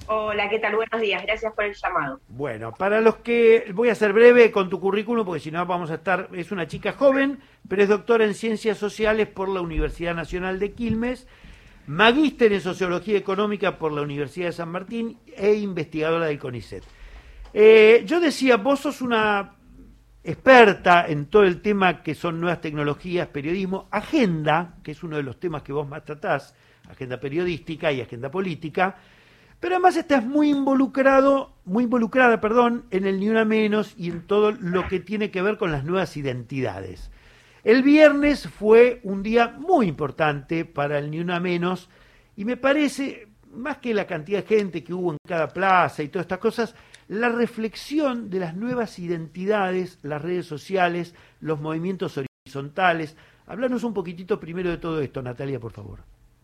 Hola, ¿qué tal? Buenos días, gracias por el llamado. Bueno, para los que, voy a ser breve con tu currículum, porque si no vamos a estar, es una chica joven, pero es doctora en Ciencias Sociales por la Universidad Nacional de Quilmes, magíster en Sociología Económica por la Universidad de San Martín e investigadora del CONICET. Yo decía, vos sos una experta en todo el tema que son nuevas tecnologías, periodismo, agenda, que es uno de los temas que vos más tratás, agenda periodística y agenda política, pero además estás muy involucrada, perdón, en el Ni Una Menos y en todo lo que tiene que ver con las nuevas identidades. El viernes fue un día muy importante para el Ni Una Menos y me parece, más que la cantidad de gente que hubo en cada plaza y todas estas cosas, la reflexión de las nuevas identidades, las redes sociales, los movimientos horizontales. Háblanos un poquitito primero de todo esto, Natalia, por favor.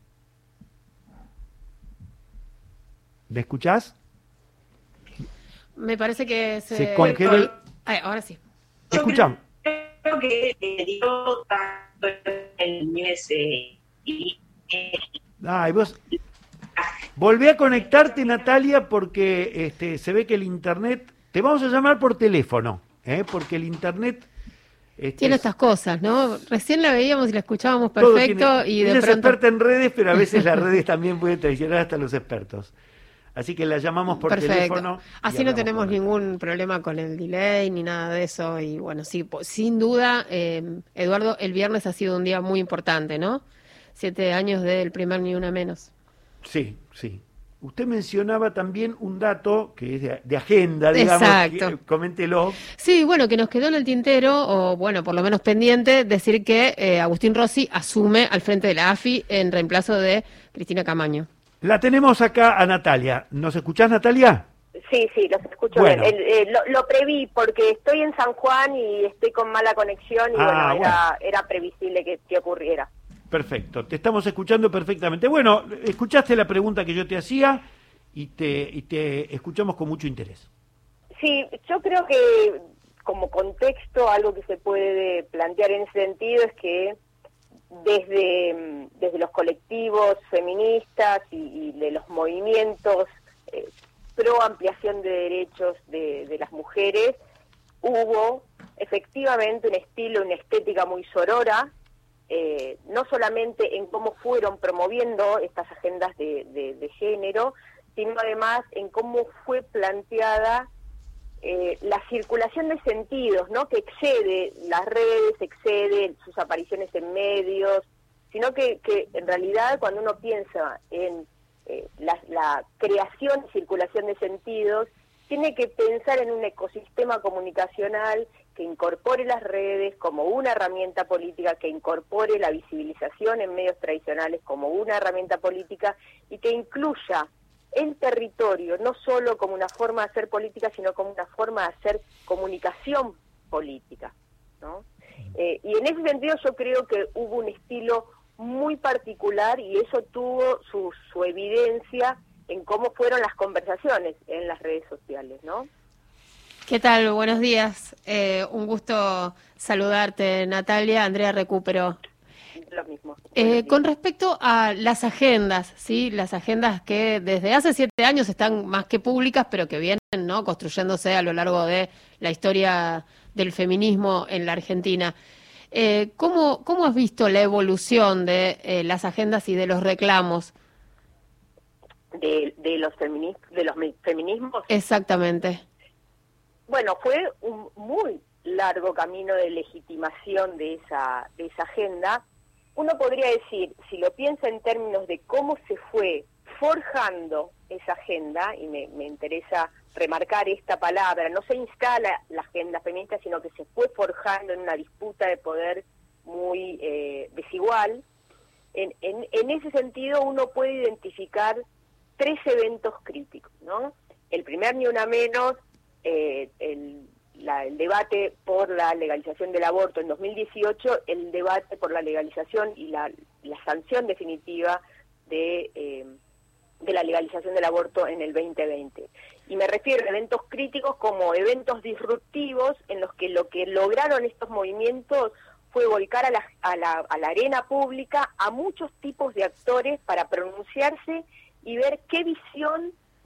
¿Me escuchás? Me parece que Se congeló el... Ay, ahora sí. Escuchamos. Creo que dio tanto el nivel y Ay, vos... Volvé a conectarte, Natalia, porque se ve que el internet... Te vamos a llamar por teléfono, porque el internet... Tiene estas cosas, ¿no? Recién la veíamos y la escuchábamos perfecto y de ella pronto... es experta en redes, pero a veces las redes también pueden traicionar hasta a los expertos. Así que la llamamos por teléfono. Así no tenemos ningún problema con el delay ni nada de eso. Y bueno, sí, sin duda, Eduardo, el viernes ha sido un día muy importante, ¿no? 7 años del primer Ni Una Menos. Sí, sí. Usted mencionaba también un dato que es de agenda, digamos. Exacto. Coméntelo. Sí, bueno, que nos quedó en el tintero, o bueno, por lo menos pendiente, decir que Agustín Rossi asume al frente de la AFI en reemplazo de Cristina Camaño. La tenemos acá a Natalia. ¿Nos escuchás, Natalia? Sí, los escucho bueno. bien. Lo preví porque estoy en San Juan y estoy con mala conexión y era previsible que ocurriera. Perfecto, te estamos escuchando perfectamente. Bueno, escuchaste la pregunta que yo te hacía y te escuchamos con mucho interés. Sí, yo creo que como contexto algo que se puede plantear en ese sentido es que desde los colectivos feministas y de los movimientos pro ampliación de derechos de las mujeres, hubo efectivamente un estilo, una estética muy sorora, no solamente en cómo fueron promoviendo estas agendas de género, sino además en cómo fue planteada la circulación de sentidos, ¿no? Que excede las redes, excede sus apariciones en medios, sino que en realidad cuando uno piensa en la creación y circulación de sentidos, tiene que pensar en un ecosistema comunicacional que incorpore las redes como una herramienta política, que incorpore la visibilización en medios tradicionales como una herramienta política y que incluya el territorio, no solo como una forma de hacer política, sino como una forma de hacer comunicación política, ¿no? Y en ese sentido yo creo que hubo un estilo muy particular y eso tuvo su evidencia en cómo fueron las conversaciones en las redes sociales, ¿no? ¿Qué tal? Buenos días. Un gusto saludarte, Natalia. Andrea Recupero. Lo mismo. Con respecto a las agendas, ¿sí? Las agendas que desde hace 7 años están más que públicas, pero que vienen, ¿no?, construyéndose a lo largo de la historia del feminismo en la Argentina. ¿Cómo has visto la evolución de las agendas y de los reclamos? De los feminismos. Exactamente. Bueno, fue un muy largo camino de legitimación de esa agenda. Uno podría decir, si lo piensa en términos de cómo se fue forjando esa agenda, y me interesa remarcar esta palabra, no se instala la agenda feminista, sino que se fue forjando en una disputa de poder muy desigual. En ese sentido uno puede identificar 3 eventos críticos, ¿no? El primer Ni Una Menos, el debate por la legalización del aborto en 2018, el debate por la legalización y la sanción definitiva de la legalización del aborto en el 2020. Y me refiero a eventos críticos como eventos disruptivos en los que lo que lograron estos movimientos fue volcar a la arena pública a muchos tipos de actores para pronunciarse y ver qué visión de esta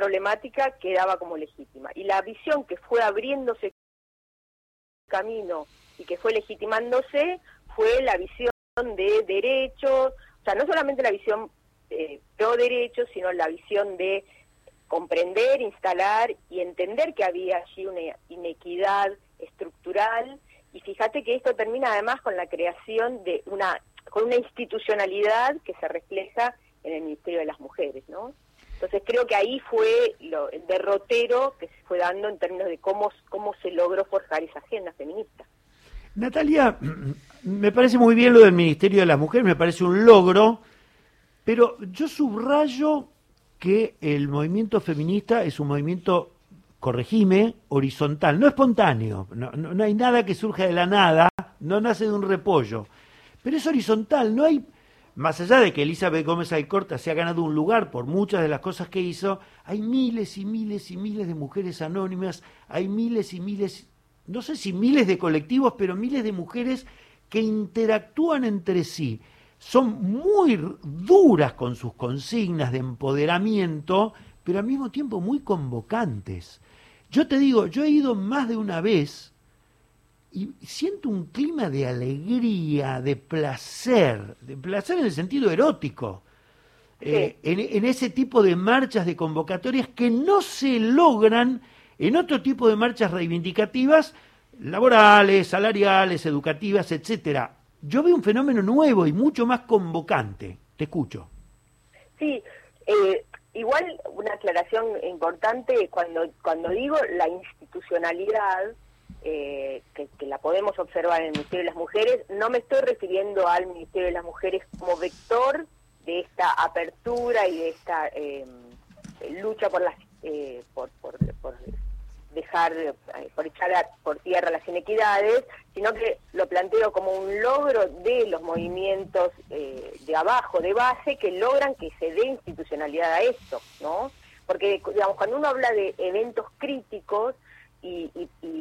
problemática quedaba como legítima. Y la visión que fue abriéndose camino y que fue legitimándose fue la visión de derechos, o sea, no solamente la visión pro derechos, sino la visión de comprender, instalar y entender que había allí una inequidad estructural. Y fíjate que esto termina además con la creación de una institucionalidad que se refleja en el Ministerio de las Mujeres, ¿no? Entonces creo que ahí fue el derrotero que se fue dando en términos de cómo se logró forjar esa agenda feminista. Natalia, me parece muy bien lo del Ministerio de las Mujeres, me parece un logro, pero yo subrayo que el movimiento feminista es un movimiento, corregime, horizontal, no espontáneo, no hay nada que surja de la nada, no nace de un repollo, pero es horizontal, no hay, más allá de que Elizabeth Gómez Alcorta se ha ganado un lugar por muchas de las cosas que hizo, hay miles y miles y miles de mujeres anónimas, hay miles y miles, no sé si miles de colectivos, pero miles de mujeres que interactúan entre sí. Son muy duras con sus consignas de empoderamiento, pero al mismo tiempo muy convocantes. Yo te digo, yo he ido más de una vez y siento un clima de alegría, de placer en el sentido erótico, Sí. en ese tipo de marchas, de convocatorias que no se logran en otro tipo de marchas reivindicativas, laborales, salariales, educativas, etcétera. Yo veo un fenómeno nuevo y mucho más convocante. Te escucho. Sí, igual una aclaración importante, cuando digo la institucionalidad, que la podemos observar en el Ministerio de las Mujeres, no me estoy refiriendo al Ministerio de las Mujeres como vector de esta apertura y de esta lucha por echar por tierra las inequidades, sino que lo planteo como un logro de los movimientos de abajo, de base, que logran que se dé institucionalidad a esto, ¿no? Porque, digamos, cuando uno habla de eventos críticos y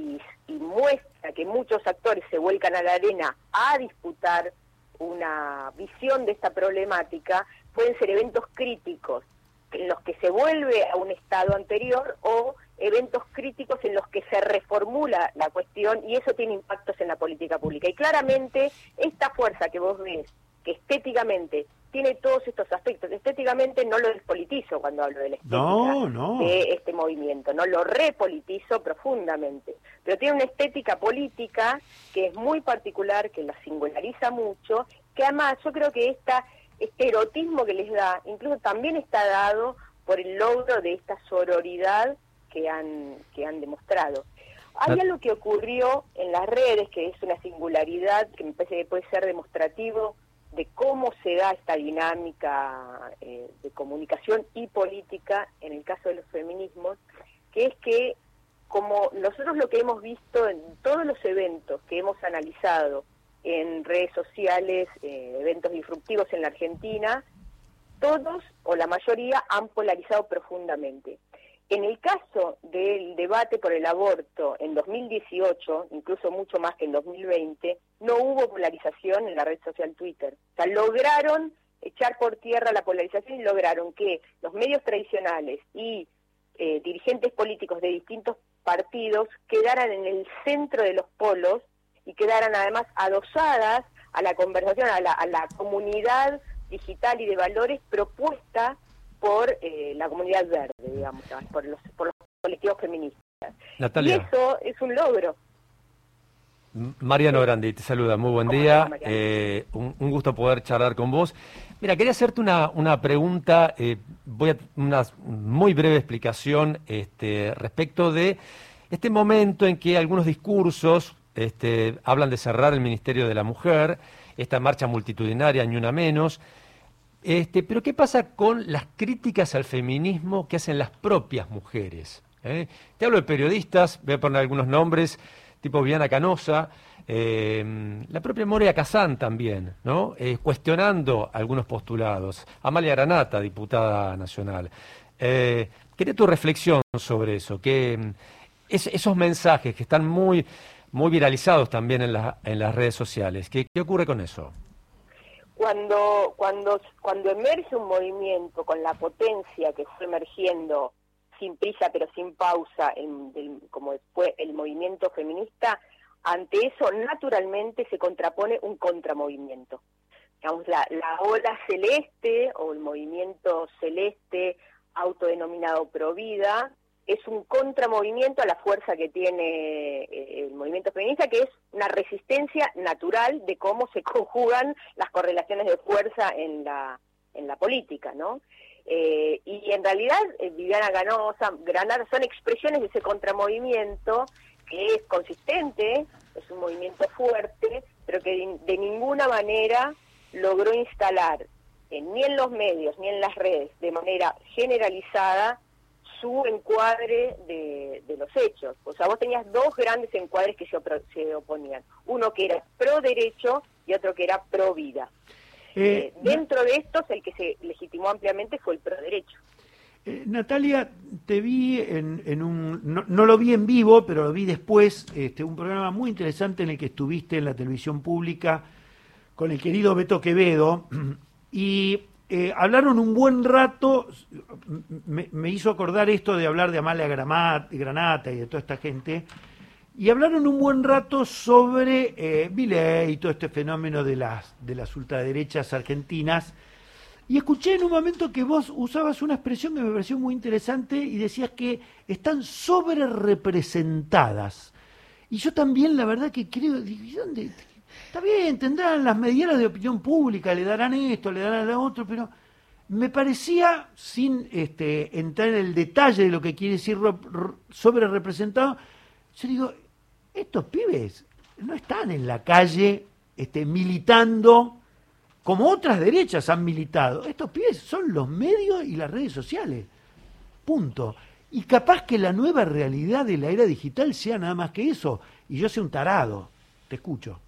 muestra que muchos actores se vuelcan a la arena a disputar una visión de esta problemática, pueden ser eventos críticos en los que se vuelve a un estado anterior o eventos críticos en los que se reformula la cuestión, y eso tiene impactos en la política pública. Y claramente esta fuerza que vos ves, que estéticamente tiene todos estos aspectos, estéticamente no lo despolitizo cuando hablo de la estética de este movimiento, no lo repolitizo profundamente, pero tiene una estética política que es muy particular, que la singulariza mucho, que además yo creo que este erotismo que les da, incluso también está dado por el logro de esta sororidad que han demostrado. Hay algo que ocurrió en las redes, que es una singularidad, que me parece que puede ser demostrativo de cómo se da esta dinámica de comunicación y política en el caso de los feminismos, que es que, como nosotros lo que hemos visto en todos los eventos que hemos analizado en redes sociales, eventos disruptivos en la Argentina, todos o la mayoría han polarizado profundamente. En el caso del debate por el aborto en 2018, incluso mucho más que en 2020, no hubo polarización en la red social Twitter. O sea, lograron echar por tierra la polarización y lograron que los medios tradicionales y dirigentes políticos de distintos partidos quedaran en el centro de los polos y quedaran además adosadas a la conversación, a la comunidad digital y de valores propuesta por la comunidad verde, digamos, por los colectivos feministas. Natalia. Y eso es un logro. Mariano Grandi te saluda, muy buen día, un gusto poder charlar con vos. Mira, quería hacerte una pregunta, voy a una muy breve explicación respecto de este momento en que algunos discursos hablan de cerrar el Ministerio de la Mujer, esta marcha multitudinaria, ni una menos. Pero ¿qué pasa con las críticas al feminismo que hacen las propias mujeres? Te hablo de periodistas, voy a poner algunos nombres, tipo Viviana Canosa, la propia Moria Kazán también, ¿no? Cuestionando algunos postulados. Amalia Granata, diputada nacional. Quería tu reflexión sobre eso, que esos mensajes que están muy viralizados también en las redes sociales. ¿Qué ocurre con eso? Cuando emerge un movimiento con la potencia que fue emergiendo sin prisa pero sin pausa, como fue el movimiento feminista, ante eso naturalmente se contrapone un contramovimiento. Digamos, la ola celeste o el movimiento celeste autodenominado Provida es un contramovimiento a la fuerza que tiene el movimiento feminista, que es una resistencia natural de cómo se conjugan las correlaciones de fuerza en la política, ¿no? Y en realidad Viviana Canosa, Granata son expresiones de ese contramovimiento que es consistente, es un movimiento fuerte, pero que de ninguna manera logró instalar ni en los medios ni en las redes de manera generalizada su encuadre de los hechos. O sea, vos tenías dos grandes encuadres que se oponían. Uno que era pro derecho y otro que era pro vida. Dentro de estos, el que se legitimó ampliamente fue el pro derecho. Natalia, te vi en un... No lo vi en vivo, pero lo vi después, un programa muy interesante en el que estuviste en la televisión pública con el querido Beto Quevedo, y hablaron un buen rato, me hizo acordar esto de hablar de Amalia Granata y de toda esta gente, y hablaron un buen rato sobre Milei y todo este fenómeno de las ultraderechas argentinas, y escuché en un momento que vos usabas una expresión que me pareció muy interesante y decías que están sobre representadas. Y yo también, la verdad que creo, ¿dónde? Está bien, tendrán las medianas de opinión pública, le darán esto, le darán lo otro, pero me parecía, sin entrar en el detalle de lo que quiere decir sobre representado, yo digo, estos pibes no están en la calle militando como otras derechas han militado. Estos pibes son los medios y las redes sociales. Punto. Y capaz que la nueva realidad de la era digital sea nada más que eso. Y yo soy un tarado. Te escucho.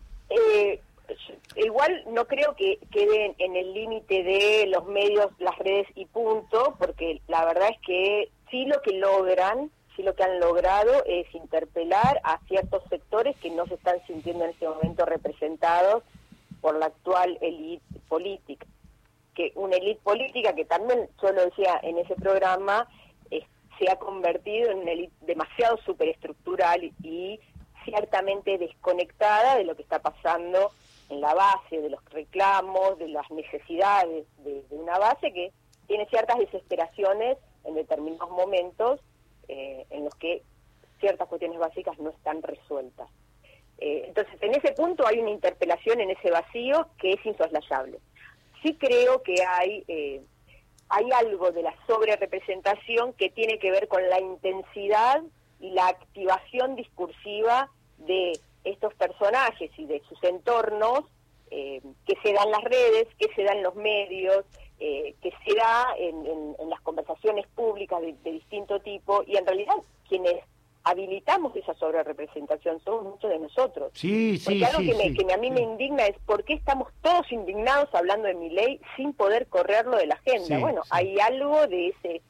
Igual no creo que queden en el límite de los medios, las redes y punto, porque la verdad es que sí lo que han logrado es interpelar a ciertos sectores que no se están sintiendo en este momento representados por la actual élite política, que una élite política que también, yo lo decía en ese programa, se ha convertido en una élite demasiado superestructural y ciertamente desconectada de lo que está pasando en la base, de los reclamos, de las necesidades de una base que tiene ciertas desesperaciones en determinados momentos en los que ciertas cuestiones básicas no están resueltas. Entonces, en ese punto hay una interpelación en ese vacío que es insoslayable. Sí creo que hay algo de la sobrerepresentación que tiene que ver con la intensidad y la activación discursiva de estos personajes y de sus entornos que se dan en las redes, que se dan en los medios, que se da en las conversaciones públicas de distinto tipo, y en realidad quienes habilitamos esa sobrerepresentación somos muchos de nosotros. Porque algo que a mí me indigna es por qué estamos todos indignados hablando de Milei sin poder correrlo de la agenda. Hay algo de ese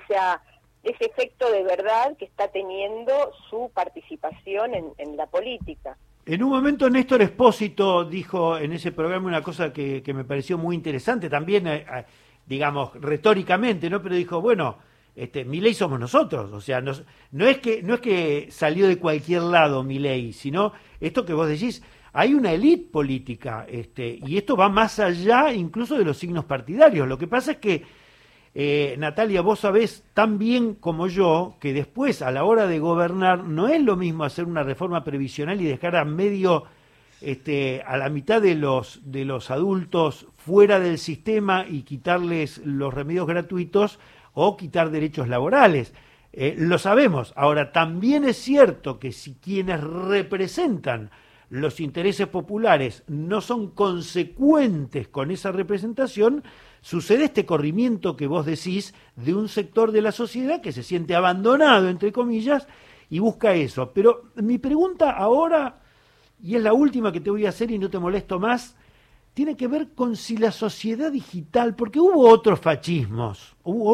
efecto de verdad que está teniendo su participación en la política. En un momento Néstor Espósito dijo en ese programa una cosa que me pareció muy interesante, también, digamos, retóricamente, ¿no? Pero dijo, bueno, Milei somos nosotros, o sea, no es que salió de cualquier lado Milei, sino esto que vos decís, hay una élite política, y esto va más allá incluso de los signos partidarios. Lo que pasa es que Natalia, vos sabés tan bien como yo que después a la hora de gobernar no es lo mismo hacer una reforma previsional y dejar a medio, a la mitad de los adultos fuera del sistema y quitarles los remedios gratuitos o quitar derechos laborales. Lo sabemos. Ahora, también es cierto que si quienes representan los intereses populares no son consecuentes con esa representación, sucede este corrimiento que vos decís de un sector de la sociedad que se siente abandonado, entre comillas, y busca eso. Pero mi pregunta ahora, y es la última que te voy a hacer y no te molesto más, tiene que ver con si la sociedad digital, porque hubo otros fascismos.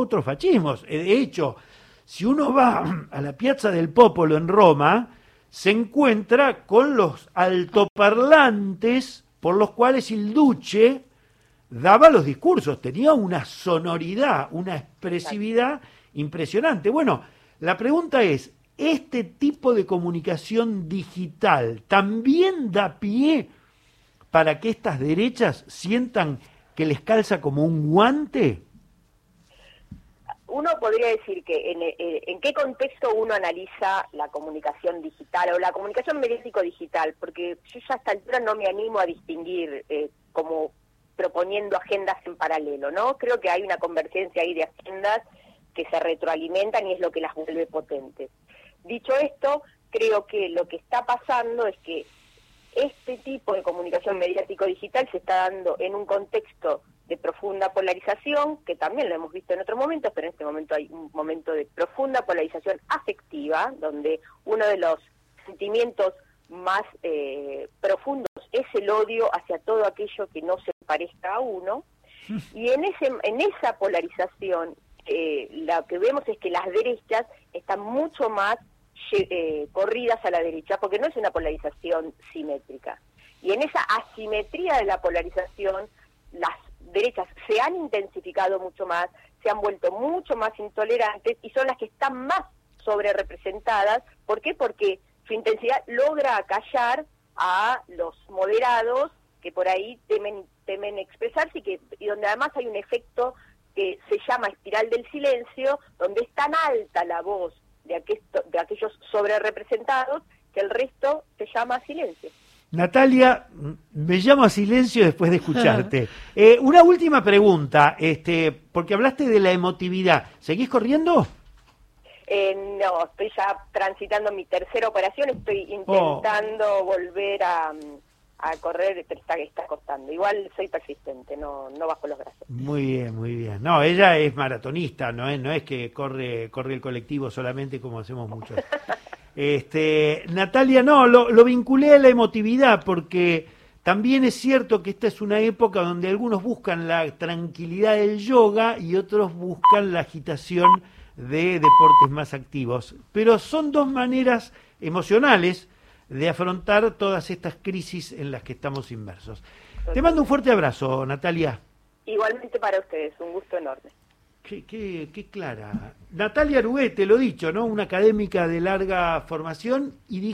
De hecho, si uno va a la Piazza del Popolo en Roma, se encuentra con los altoparlantes por los cuales el Duce daba los discursos, tenía una sonoridad, una expresividad impresionante. Bueno, la pregunta es, ¿este tipo de comunicación digital también da pie para que estas derechas sientan que les calza como un guante? Uno podría decir que en qué contexto uno analiza la comunicación digital o la comunicación mediático-digital, porque yo ya a esta altura no me animo a distinguir como proponiendo agendas en paralelo, ¿no? Creo que hay una convergencia ahí de agendas que se retroalimentan y es lo que las vuelve potentes. Dicho esto, creo que lo que está pasando es que este tipo de comunicación mediático-digital se está dando en un contexto de profunda polarización, que también lo hemos visto en otros momentos, pero en este momento hay un momento de profunda polarización afectiva, donde uno de los sentimientos más profundos es el odio hacia todo aquello que no se parezca a uno, y en esa polarización lo que vemos es que las derechas están mucho más corridas a la derecha, porque no es una polarización simétrica. Y en esa asimetría de la polarización, las derechas se han intensificado mucho más, se han vuelto mucho más intolerantes y son las que están más sobrerepresentadas. ¿Por qué? Porque su intensidad logra acallar a los moderados que por ahí temen expresarse y donde además hay un efecto que se llama espiral del silencio, donde es tan alta la voz de aquellos sobrerepresentados que el resto se llama silencio. Natalia, me llamo a silencio después de escucharte. Una última pregunta, porque hablaste de la emotividad. ¿Seguís corriendo? No, estoy ya transitando mi tercera operación, estoy intentando volver a correr, pero está costando. Igual soy persistente, no bajo los brazos. Muy bien, muy bien. No, ella es maratonista, no es que corre el colectivo solamente como hacemos muchos. Natalia, no, lo vinculé a la emotividad porque también es cierto que esta es una época donde algunos buscan la tranquilidad del yoga y otros buscan la agitación de deportes más activos. Pero son dos maneras emocionales de afrontar todas estas crisis en las que estamos inmersos. Te mando un fuerte abrazo, Natalia. Igualmente para ustedes, un gusto enorme. Qué clara. Natalia Arué, te lo he dicho, ¿no? Una académica de larga formación y